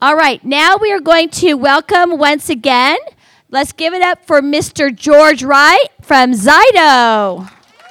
All right, now we are going to welcome once again. Let's give it up for Mr. George Wright from Zyto.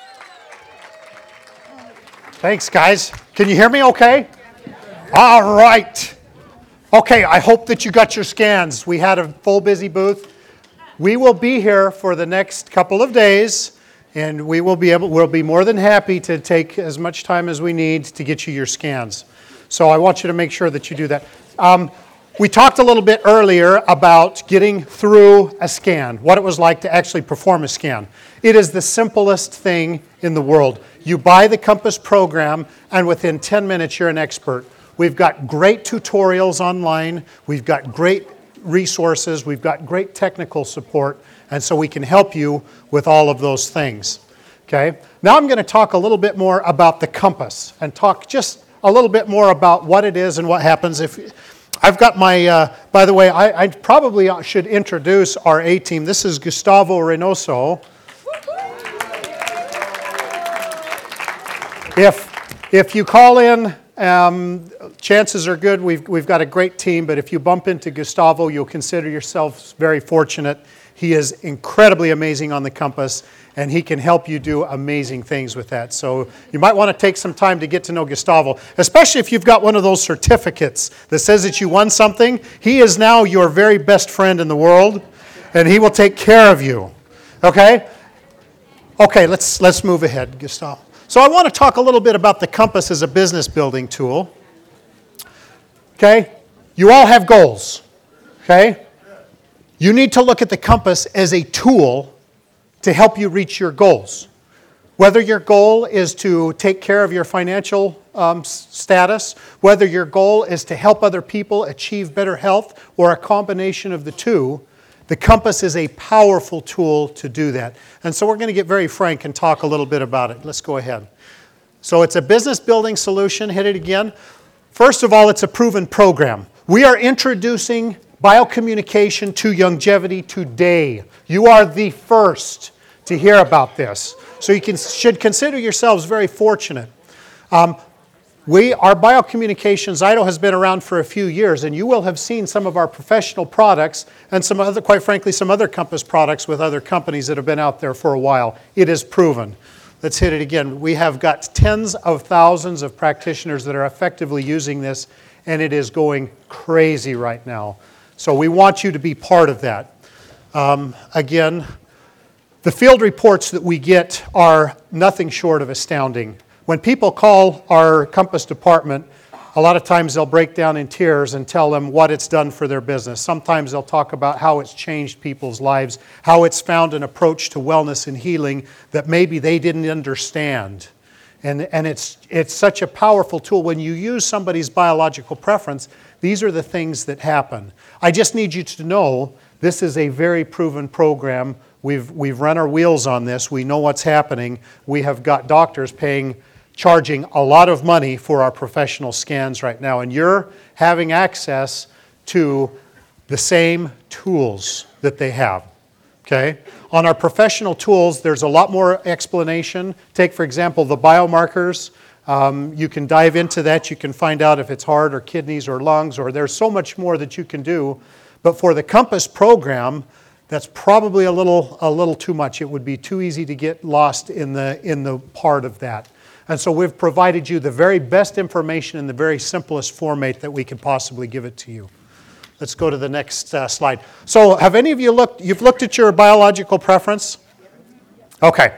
Thanks, guys. Can you hear me okay? All right. Okay, I hope that you got your scans. We had a full busy booth. We will be here for the next couple of days, and we'll be more than happy to take as much time as we need to get you your scans. So I want you to make sure that you do that. We talked a little bit earlier about getting through a scan, what it was like to actually perform a scan. It is the simplest thing in the world. You buy the Compass program, and within 10 minutes, you're an expert. We've got great tutorials online. We've got great resources. We've got great technical support, and so we can help you with all of those things. Okay? Now I'm going to talk a little bit more about the Compass and talk just a little bit more about what it is and what happens if... I've got my, by the way, I probably should introduce our A-team. This is Gustavo Reynoso. If you call in, chances are good we've got a great team, but if you bump into Gustavo, you'll consider yourself very fortunate. He is incredibly amazing on the Compass, and he can help you do amazing things with that. So you might want to take some time to get to know Gustavo, especially if you've got one of those certificates that says that you won something. He is now your very best friend in the world, and he will take care of you. Okay? Okay, let's move ahead, Gustavo. So I want to talk a little bit about the Compass as a business building tool. Okay? You all have goals. Okay? You need to look at the Compass as a tool to help you reach your goals. Whether your goal is to take care of your financial status, whether your goal is to help other people achieve better health, or a combination of the two, the Compass is a powerful tool to do that. And so we're going to get very frank and talk a little bit about it. Let's go ahead. So it's a business building solution. Hit it again. First of all, it's a proven program. We are introducing biocommunication to longevity today. You are the first to hear about this. So you should consider yourselves very fortunate. Our biocommunication, Zyto, has been around for a few years, and you will have seen some of our professional products and some other, quite frankly, some other Compass products with other companies that have been out there for a while. It is proven. Let's hit it again. We have got tens of thousands of practitioners that are effectively using this, and it is going crazy right now. So we want you to be part of that. Again, the field reports that we get are nothing short of astounding. When people call our Compass department, a lot of times they'll break down in tears and tell them what it's done for their business. Sometimes they'll talk about how it's changed people's lives, how it's found an approach to wellness and healing that maybe they didn't understand. And it's such a powerful tool. When you use somebody's biological preference, these are the things that happen. I just need you to know this is a very proven program. We've run our wheels on this. We know what's happening. We have got doctors charging a lot of money for our professional scans right now, and you're having access to the same tools that they have. Okay? On our professional tools, there's a lot more explanation. Take, for example, the biomarkers. You can dive into that. You can find out if it's heart or kidneys or lungs, or there's so much more that you can do. But for the Compass program, that's probably a little too much. It would be too easy to get lost in the part of that. And so we've provided you the very best information in the very simplest format that we could possibly give it to you. Let's go to the next slide. So have any of you you've looked at your biological preference? Okay.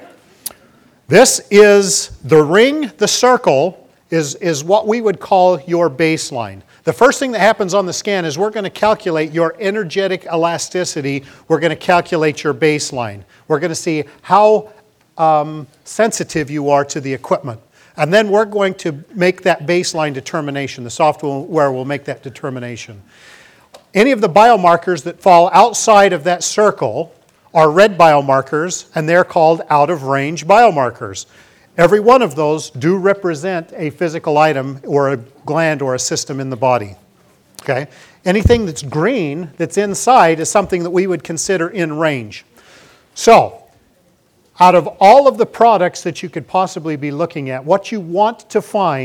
This is the ring, the circle, is what we would call your baseline. The first thing that happens on the scan is we're going to calculate your energetic elasticity. We're going to calculate your baseline. We're going to see how sensitive you are to the equipment. And then we're going to make that baseline determination. The software will make that determination. Any of the biomarkers that fall outside of that circle are red biomarkers, and they're called out-of-range biomarkers. Every one of those do represent a physical item or a gland or a system in the body. Okay? Anything that's green, that's inside, is something that we would consider in range. So, out of all of the products that you could possibly be looking at, what you want to find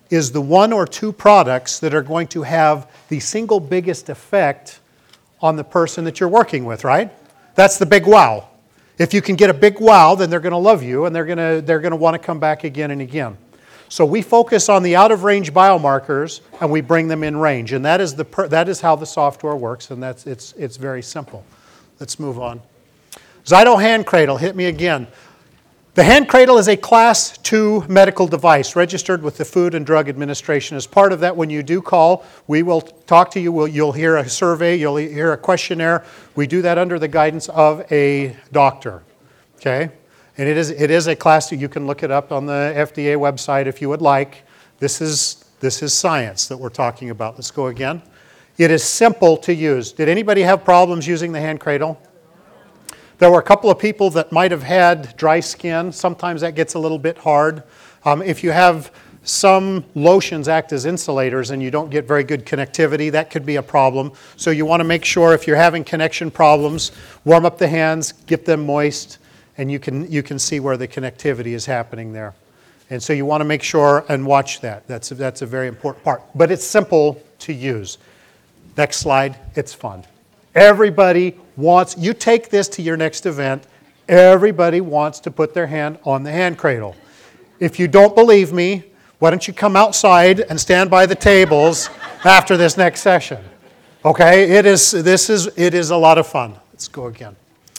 is the one or two products that are going to have the single biggest effect on the person that you're working with, right? That's the big wow. If you can get a big wow, then they're going to love you and they're going to want to come back again and again. So we focus on the out-of-range biomarkers and we bring them in range, and that is how the software works, and it's very simple. Let's move on. Zyto Hand Cradle, hit me again. The hand cradle is a Class 2 medical device registered with the Food and Drug Administration. As part of that, when you do call, we will talk to you. You'll hear a survey. You'll hear a questionnaire. We do that under the guidance of a doctor. Okay? And it is a Class 2. You can look it up on the FDA website if you would like. This is science that we're talking about. Let's go again. It is simple to use. Did anybody have problems using the hand cradle? There were a couple of people that might have had dry skin. Sometimes that gets a little bit hard. If you have some lotions act as insulators and you don't get very good connectivity, that could be a problem. So you want to make sure if you're having connection problems, warm up the hands, get them moist, and you can see where the connectivity is happening there. And so you want to make sure and watch that. That's a very important part. But it's simple to use. Next slide. It's fun. Everybody wants, you take this to your next event, everybody wants to put their hand on the hand cradle. If you don't believe me, why don't you come outside and stand by the tables after this next session? Okay, it is a lot of fun. Let's go again.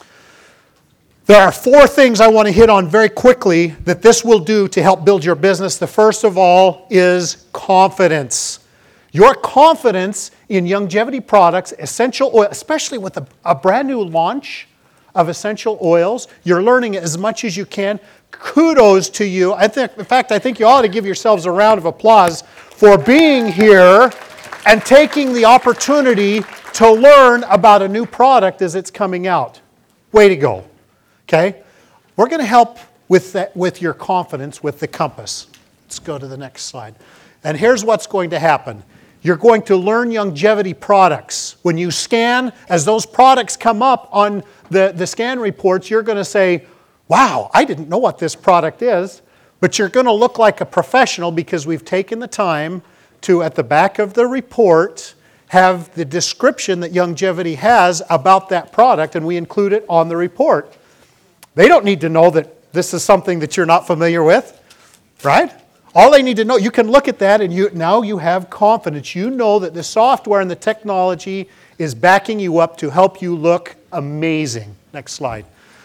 There are 4 things I want to hit on very quickly that this will do to help build your business. The first of all is confidence. Your confidence in Youngevity products, essential oil, especially with a brand new launch of essential oils, you're learning as much as you can. Kudos to you. In fact, I think you ought to give yourselves a round of applause for being here and taking the opportunity to learn about a new product as it's coming out. Way to go. Okay? We're going to help with your confidence with the compass. Let's go to the next slide. And here's what's going to happen. You're going to learn Youngevity products. When you scan, as those products come up on the scan reports, you're going to say, wow, I didn't know what this product is. But you're going to look like a professional because we've taken the time to, at the back of the report, have the description that Youngevity has about that product, and we include it on the report. They don't need to know that this is something that you're not familiar with, right? All they need to know, you can look at that and now you have confidence. You know that the software and the technology is backing you up to help you look amazing. Next slide.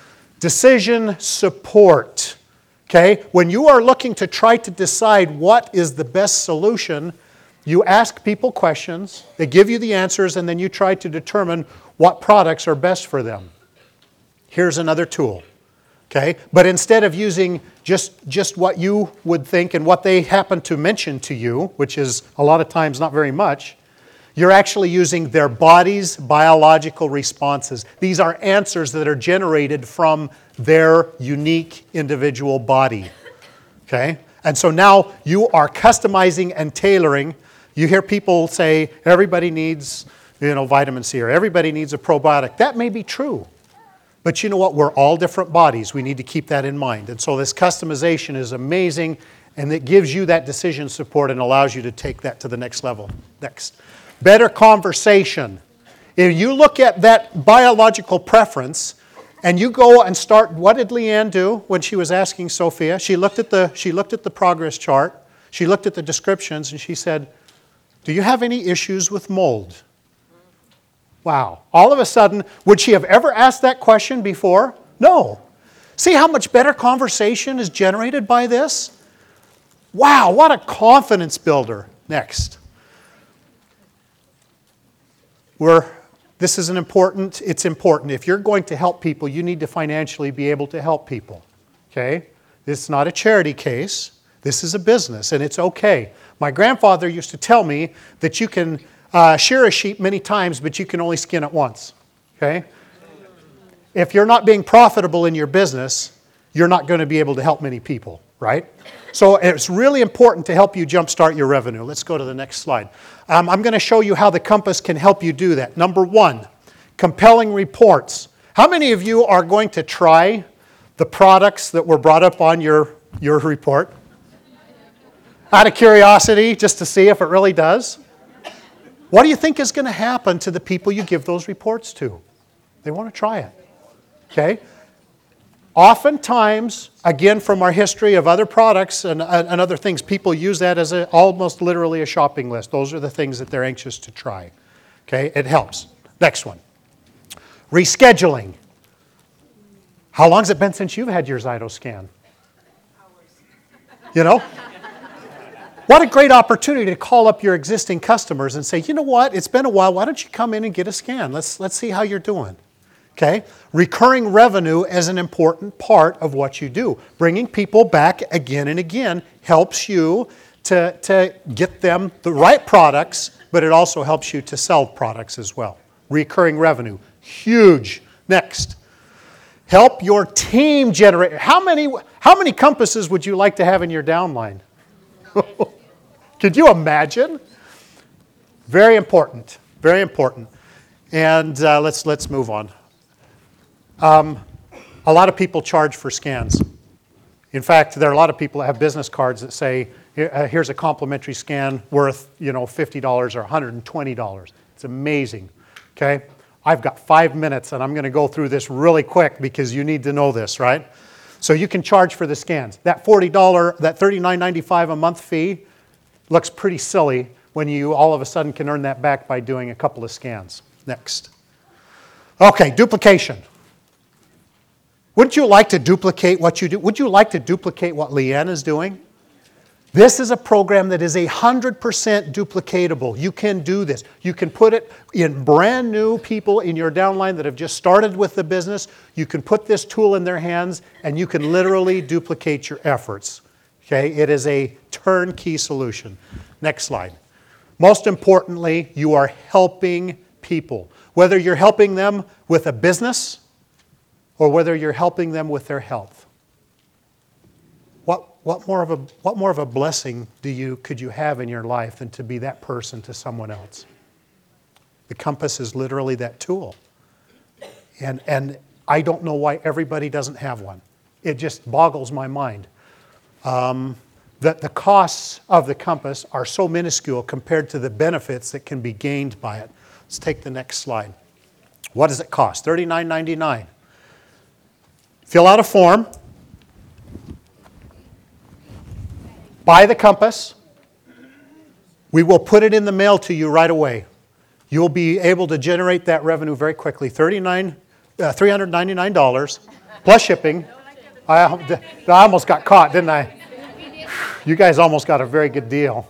Decision support. Okay? When you are looking to try to decide what is the best solution, you ask people questions, they give you the answers, and then you try to determine what products are best for them. Here's another tool. Okay? But instead of using just what you would think and what they happen to mention to you, which is a lot of times not very much, you're actually using their body's biological responses. These are answers that are generated from their unique individual body. Okay? And so now you are customizing and tailoring. You hear people say, everybody needs, vitamin C, or everybody needs a probiotic. That may be true. But you know what? We're all different bodies. We need to keep that in mind. And so this customization is amazing, and it gives you that decision support and allows you to take that to the next level. Next. Better conversation. If you look at that biological preference and you go and start, what did Leanne do when she was asking Sophia? She looked at the progress chart. She looked at the descriptions and she said, do you have any issues with mold? Wow. All of a sudden, would she have ever asked that question before? No. See how much better conversation is generated by this? Wow, what a confidence builder. Next. It's important. If you're going to help people, you need to financially be able to help people. Okay? This is not a charity case. This is a business, and it's okay. My grandfather used to tell me that you can shear a sheep many times, but you can only skin it once. Okay? If you're not being profitable in your business, you're not going to be able to help many people, right? So it's really important to help you jumpstart your revenue. Let's go to the next slide. I'm going to show you how the Compass can help you do that. Number 1, compelling reports. How many of you are going to try the products that were brought up on your report? Out of curiosity, just to see if it really does. What do you think is going to happen to the people you give those reports to? They want to try it. Okay? Oftentimes, again, from our history of other products and other things, people use that as almost literally a shopping list. Those are the things that they're anxious to try. Okay? It helps. Next one. Rescheduling. How long has it been since you've had your Zytoscan? You know? What a great opportunity to call up your existing customers and say, you know what, it's been a while, why don't you come in and get a scan? Let's see how you're doing. Okay? Recurring revenue is an important part of what you do. Bringing people back again and again helps you to get them the right products, but it also helps you to sell products as well. Recurring revenue, huge. Next. Help your team generate. How many compasses would you like to have in your downline? Could you imagine? Very important. Very important. And let's move on. A lot of people charge for scans. In fact, there are a lot of people that have business cards that say, here's a complimentary scan worth, $50 or $120. It's amazing. Okay? I've got 5 minutes and I'm going to go through this really quick because you need to know this, right? So you can charge for the scans. That $40, that $39.95 a month fee looks pretty silly when you all of a sudden can earn that back by doing a couple of scans. Next. Okay, duplication. Wouldn't you like to duplicate what you do? Would you like to duplicate what Leanne is doing? This is a program that is 100% duplicatable. You can do this. You can put it in brand new people in your downline that have just started with the business. You can put this tool in their hands and you can literally duplicate your efforts. Okay? It is a turnkey solution. Next slide. Most importantly, you are helping people. Whether you're helping them with a business or whether you're helping them with their health. What more of a blessing could you have in your life than to be that person to someone else? The compass is literally that tool. And I don't know why everybody doesn't have one. It just boggles my mind. That the costs of the compass are so minuscule compared to the benefits that can be gained by it. Let's take the next slide. What does it cost? $39.99. Fill out a form. Buy the compass. We will put it in the mail to you right away. You'll be able to generate that revenue very quickly. $399 plus shipping. I almost got caught, didn't I? You guys almost got a very good deal.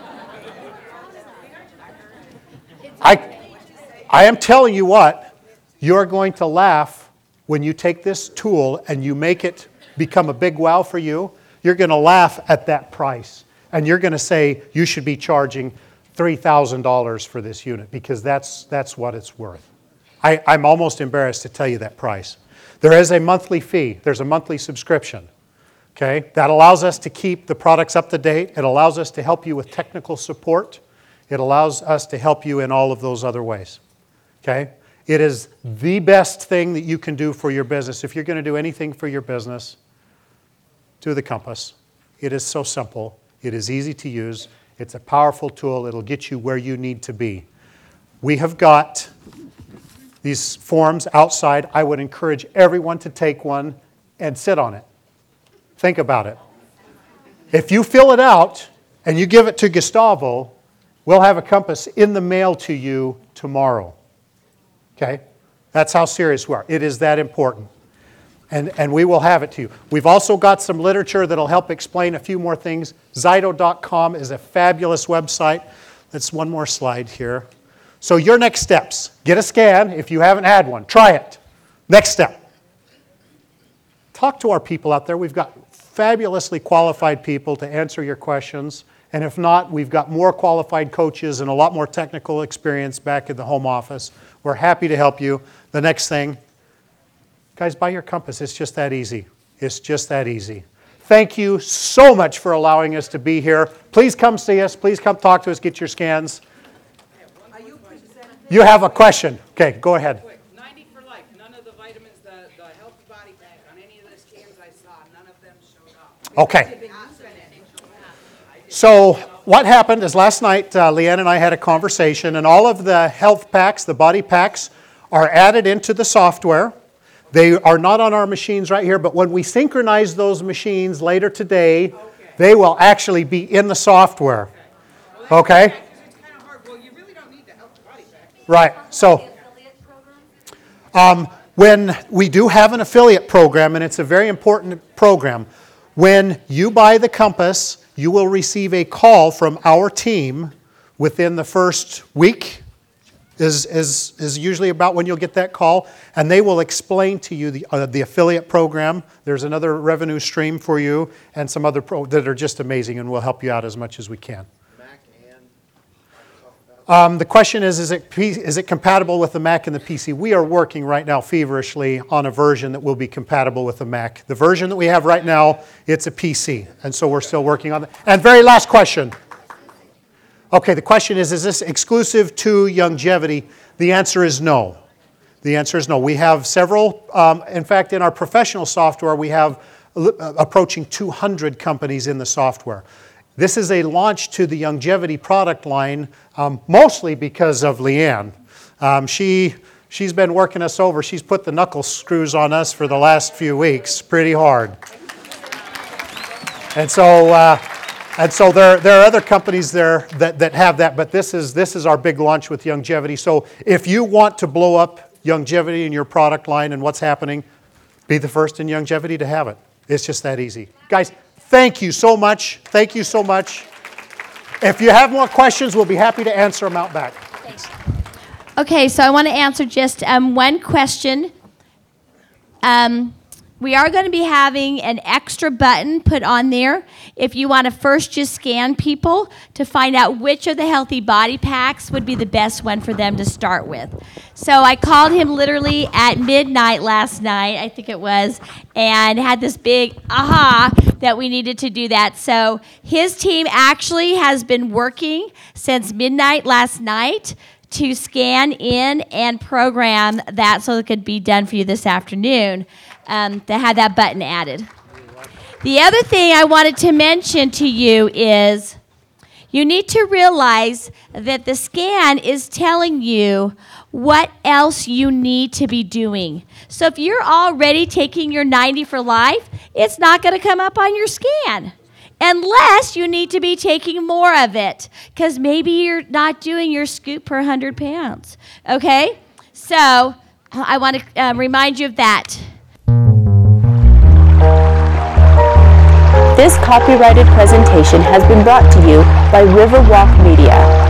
I am telling you what, you're going to laugh when you take this tool and you make it become a big wow for you. You're going to laugh at that price. And you're going to say, you should be charging $3,000 for this unit because that's what it's worth. I'm almost embarrassed to tell you that price. There is a monthly fee. There's a monthly subscription. Okay? That allows us to keep the products up to date. It allows us to help you with technical support. It allows us to help you in all of those other ways. Okay? It is the best thing that you can do for your business. If you're going to do anything for your business, do the compass. It is so simple. It is easy to use. It's a powerful tool. It'll get you where you need to be. We have got these forms outside. I would encourage everyone to take one and sit on it. Think about it. If you fill it out and you give it to Gustavo, we'll have a compass in the mail to you tomorrow. Okay? That's how serious we are. It is that important. And we will have it to you. We've also got some literature that'll help explain a few more things. Zyto.com is a fabulous website. That's one more slide here. So your next steps. Get a scan if you haven't had one. Try it. Next step. Talk to our people out there. We've got fabulously qualified people to answer your questions. And if not, we've got more qualified coaches and a lot more technical experience back in the home office. We're happy to help you. The next thing, guys, buy your compass. It's just that easy. It's just that easy. Thank you so much for allowing us to be here. Please come see us. Please come talk to us. Get your scans. You have a question. Okay, go ahead. 90 for life. None of the vitamins, the Healthy Body Pack, on any of the scans I saw, none of them showed up. Okay. So what happened is last night, Leanne and I had a conversation, and all of the health packs, the body packs, are added into the software. They are not on our machines right here, but when we synchronize those machines later today, they will actually be in the software. Okay? It's kind of hard. Well, you really don't need to help the body back. Right. So when we do have an affiliate program, and it's a very important program, when you buy the Compass, you will receive a call from our team within the first week, is usually about when you'll get that call, and they will explain to you the affiliate program. There's another revenue stream for you, and some other that are just amazing, and we'll help you out as much as we can. The question is it compatible with the Mac and the PC? We are working right now feverishly on a version that will be compatible with the Mac. The version that we have right now, it's a PC, and so we're still working on it. And very last question. Okay, the question is this exclusive to Youngevity? The answer is no. The answer is no. We have several, in fact, in our professional software, we have approaching 200 companies in the software. This is a launch to the Youngevity product line, mostly because of Leanne. She's been working us over. She's put the knuckle screws on us for the last few weeks, pretty hard. And so there are other companies there that have that, but this is our big launch with Youngevity. So if you want to blow up Youngevity in your product line and what's happening, be the first in Youngevity to have it. It's just that easy. Guys, thank you so much. Thank you so much. If you have more questions, we'll be happy to answer them out back. Thanks. Okay, so I want to answer just one question. We are going to be having an extra button put on there if you want to first just scan people to find out which of the healthy body packs would be the best one for them to start with. So I called him literally at midnight last night, I think it was, and had this big aha that we needed to do that. So his team actually has been working since midnight last night to scan in and program that so it could be done for you this afternoon. To have that button added. The other thing I wanted to mention to you is you need to realize that the scan is telling you what else you need to be doing. So if you're already taking your 90 for life, it's not going to come up on your scan unless you need to be taking more of it because maybe you're not doing your scoop per 100 pounds. Okay? So I want to remind you of that. This copyrighted presentation has been brought to you by Riverwalk Media.